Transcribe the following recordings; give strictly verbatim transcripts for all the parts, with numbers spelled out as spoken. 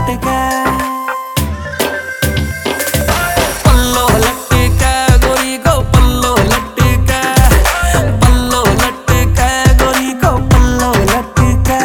लटके पल्लो लटके गोरी को पल्लो लटके पल्लो लटके गोरी को पल्लो लटके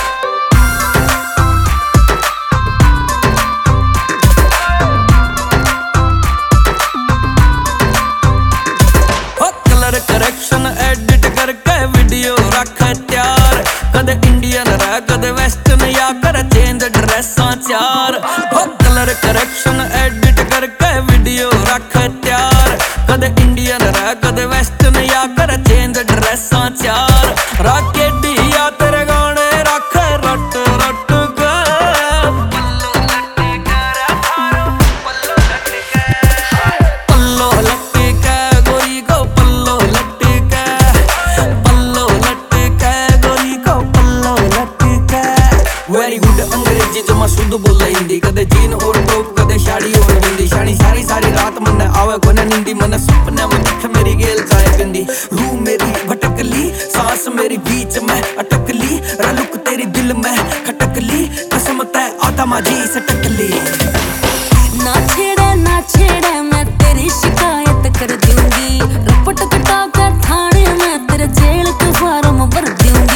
कलर करेक्शन एडिट करके वीडियो रख त्यार कदे इंडियन रह कदे वेस्टर्न या कर चेंज ड्रेसां चार हो कलर करेक्शन एडिट करके वीडियो रख त्यार कदे इंडियन रह कदे वेस्टर्न या कर चेंज ड्रेसां चार राके डिया तेरे गाने रख रट रट के पल्लो लटके गोरी को पल्लो लटके पल्लो लटके गोरी को पल्लो लटके वेरी गुड अंग्रेजी जमा शुद्ध बोल हिंदी कदे जीन और टॉप कदे शाड़ी और बिंदी शाड़ी सारी सारी रात मन आवे कोने निंदी मन सपने में दिख मेरी गेल चाय बिंदी रूह मेरी भटकली सांस मेरी बीच में अटकली रलुक तेरी दिल में खटकली कसम तय आधा माझी सटकली ना छेड़े ना छेड़े मैं तेरी शिकायत कर दूंगी रपट कटा कर थाने में तेरे जेल का फार्म भर दूंगी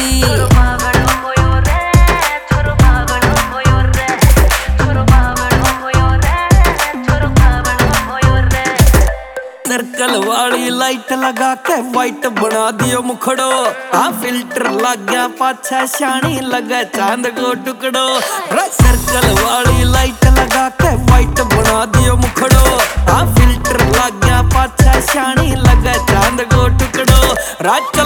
सर्कल वाली लाइट लगा के वाइट बना दियो मुखड़ो हाँ फिल्टर लग गया पाछा शानी लगा चांद को टुकड़ो सर्कल वाली लाइट लगा के वाइट बना दियो मुखड़ो हाँ फिल्टर लग गया पाछा शानी लगा चांद को टुकड़ो रात